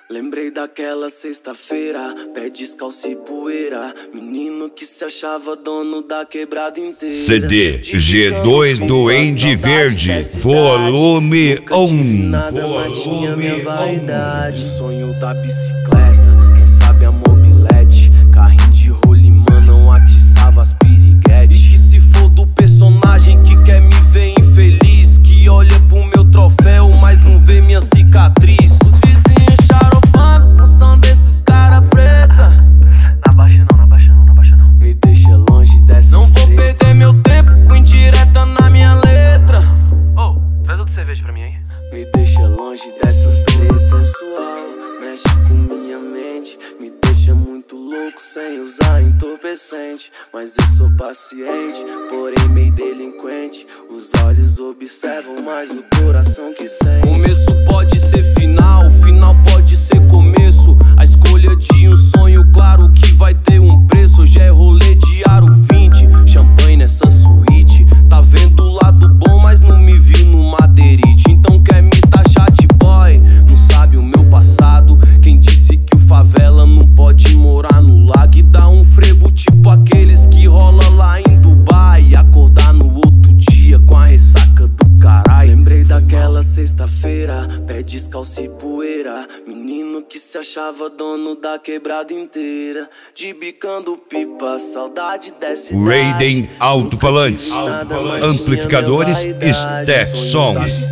Lembrei daquela sexta-feira, pé descalço e poeira, menino que se achava dono da quebrada inteira. CD G2 Duende Verde, volume 1. Nada mais tinha minha vaidade. Sonho da bicicleta, quem sabe a mobilete, carrinho de rolimã não atiçava as piriguetes. E que se for do personagem que quer me ver infeliz, que olha pro meu troféu, mas não vê minha cicatriz. Os vizinhos charopando com som desses cara preta. Na baixa não, na baixa não, na baixa não. Me deixa longe dessa Não vou estreta. perder meu tempo com indireta na minha letra. Oh, traz outra cerveja pra mim aí. Me deixa longe dessas três sensual, mexe com minha mente, me deixa muito louco sem usar entorpecente. Mas eu sou paciente, porém meio delinquente. Os olhos observam, mas o coração que sente. Começo pode ser final, final pode ser começo. A escolha de um sonho, claro que vai ter um preço. Hoje é rolê de aro 20, champanhe nessa suíte. Tá vendo o lado bom, mas não me vi no madeirite. Então quer me taxar de boy, não sabe o meu passado. Quem disse que o favela não pode morar no lago e dar um frevo tipo aqueles que rola lá em Dubai, e acordar no outro dia com a ressaca do caralho. Lembrei daquela sexta-feira, pé descalço e poeira, menino que se achava dono da quebrada inteira. De bicando pipa, saudade dessa idade. Raiden Alto-Falantes, amplificadores, Stetson.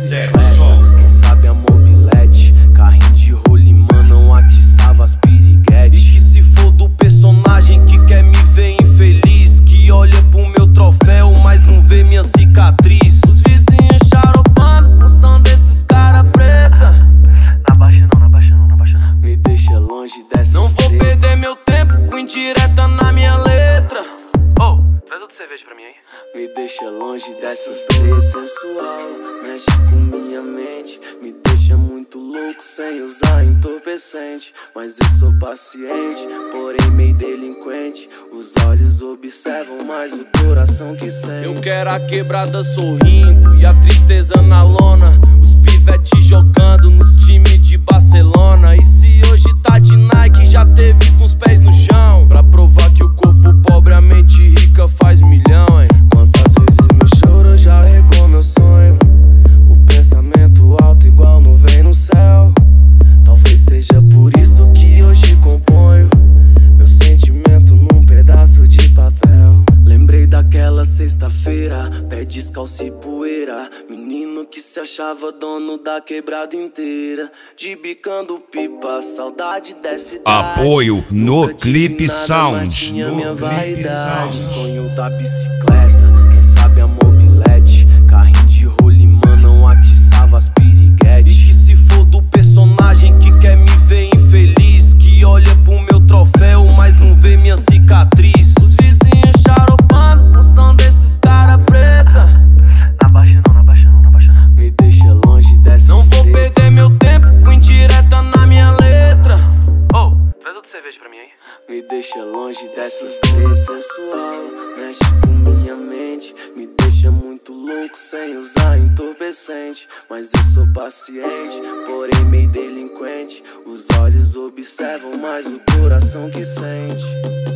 Quem sabe a mobilete, carrinho de rolimã não atiçava as piriguetes. E que se for do personagem que quer me ver infeliz, que olha pro meu troféu, mas não vê minha cicatriz. Os vizinhos charopando com som desses cara preta. Na baixa não, na baixa não, na baixa não. Me deixa longe dessa Não vou estreta. perder meu tempo com indireta na minha letra. Oh, traz outra cerveja pra mim aí. Me deixa longe dessas três sensual, mexe com minha mente, me deixa muito louco sem usar entorpecente. Mas eu sou paciente, porém meio delinquente. Os olhos observam, mas o coração que sente. Eu quero a quebrada sorrindo e a tristeza na lona. Os pivetes jogando nos times de Barcelona. E se hoje tá de Nike, já teve com os pés no chão, pra provar que o corpo pobre, a mente rica faz milhão, hein? Quantas vezes meu choro já regou meu sonho. O pensamento alto igual nuvem no céu. Talvez seja por isso que hoje componho meu sentimento num pedaço de papel. Lembrei daquela sexta-feira, pé descalço e poeira, menino que se achava dono da quebrada inteira. De bicando pipa, saudade dessa idade. Apoio no Nunca tive Clipe nada, Sound. mas tinha minha No Clipe vaidade. Sound. Sonho da bicicleta, quem sabe a mobilete, carrinho de rolimã não atiçava as piriguetes. E que se for do personagem que quer me ver infeliz, que olha pro meu troféu, mas não vê minha cicatriz. Os vizinhos charopando com som desses cara preta. Na baixa não, na baixa não, na baixa não. Me deixa longe dessa Não vou estreta. perder meu tempo com indireta na minha letra. Oh, traz outra cerveja pra mim aí. Me deixa longe dessas três sensual, mexe com minha mente, me deixa muito louco sem usar entorpecente. Mas eu sou paciente, porém meio delinquente. Os olhos observam, mas o coração que sente.